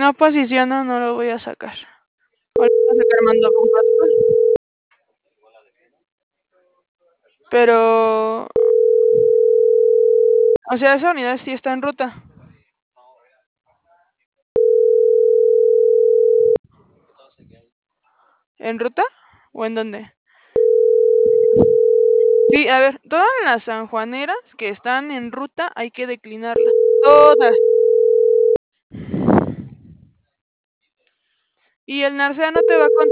no posiciona, no lo voy a sacar. O le voy a sacar mando con patrol. Pero... O sea, esa unidad sí está en ruta. ¿En ruta? ¿O en dónde? Sí, a ver, todas las sanjuaneras que están en ruta hay que declinarlas. Todas. Y el Narcea no te va a